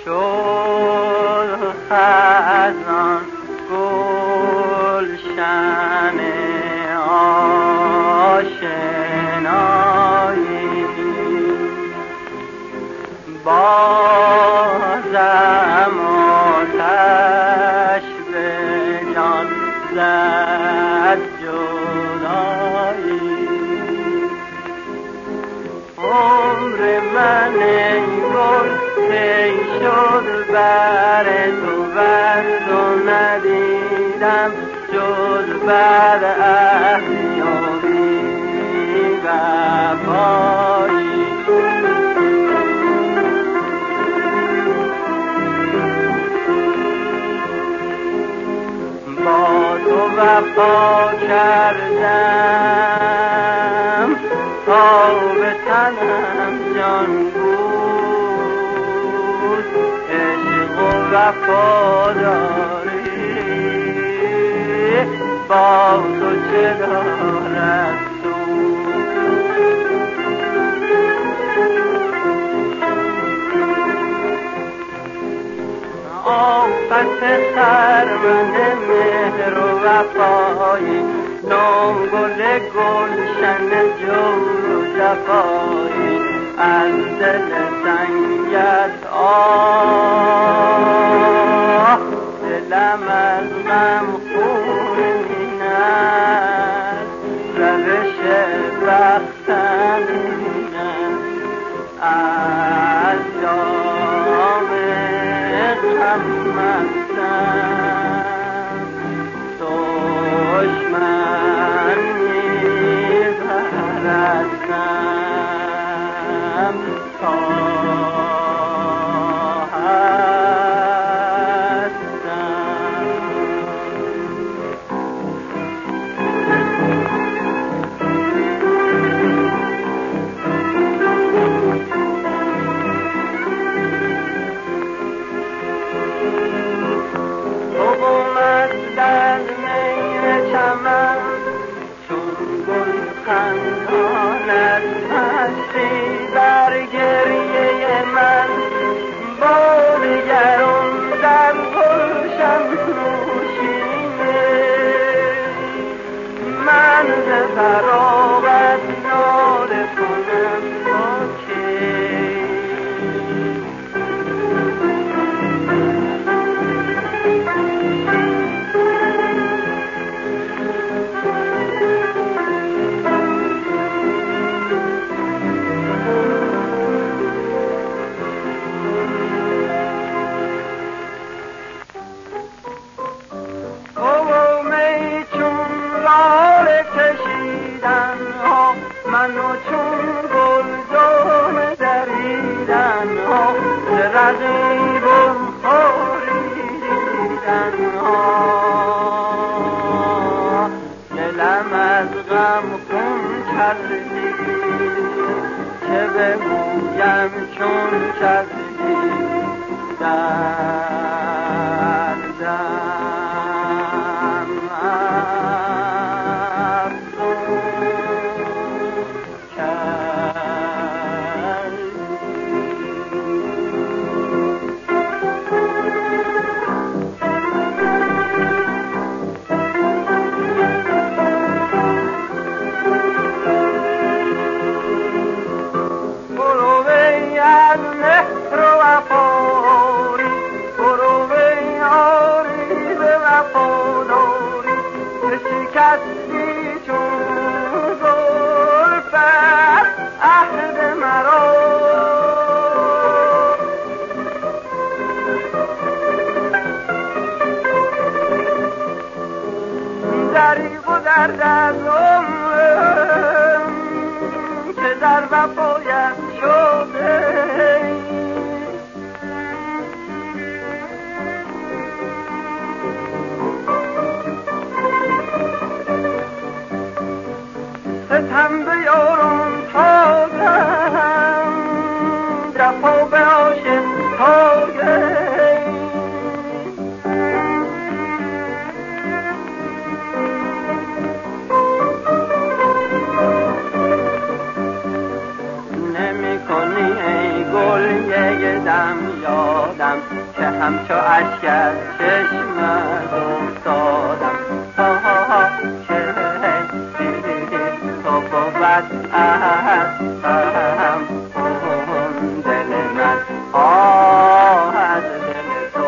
شد خزان گلشن آشنایی، بازم آتش به جان زد جدایی. عمر من ای گل طی شد بر تو ورد و ندیدم جز بر عهدی و بی وفایی. با تو وفا کردم تا به تنم جان بود، عشق و وفاداری با تو چه دارد آفت خرمن مهر و وفایی، نام گل گلشن جور و جفایی، از دل سنگت آه دلم از غم خون است، روش بختم این است، از جام غم مستم دشمن می‌پرستم تا خنداند مستی بر گریه من، بارگرم در گلشن نوشینه، من به فراغت ناله کنم با که منو چون گلدان دریدن ها، رقیب و خوریدن ها، دلم از غم خون کردی، چه بگویم چون کردی دردم دریغ و درد از عمرم که در وفایم شده، ستم به یارم تازم جفا به عاشق تازم، نمی کنی ای گل یک دم یاد دادم که همچو اشک از چشمت افتادم. چه تو بود از هم دل من، از دل تو.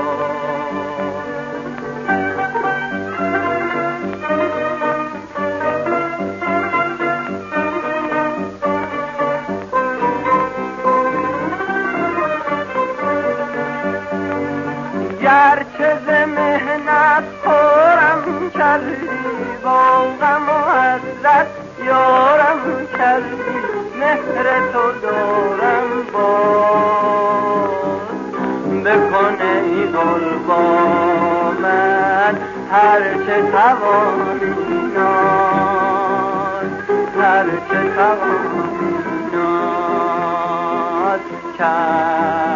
گرچه ز مهنت خورم کردی، با غم و حسرت یارم کردی، مهر تو دارم باز بکن ای گل با من، هرچه توانی ناز، هرچه توانی ناز کرد.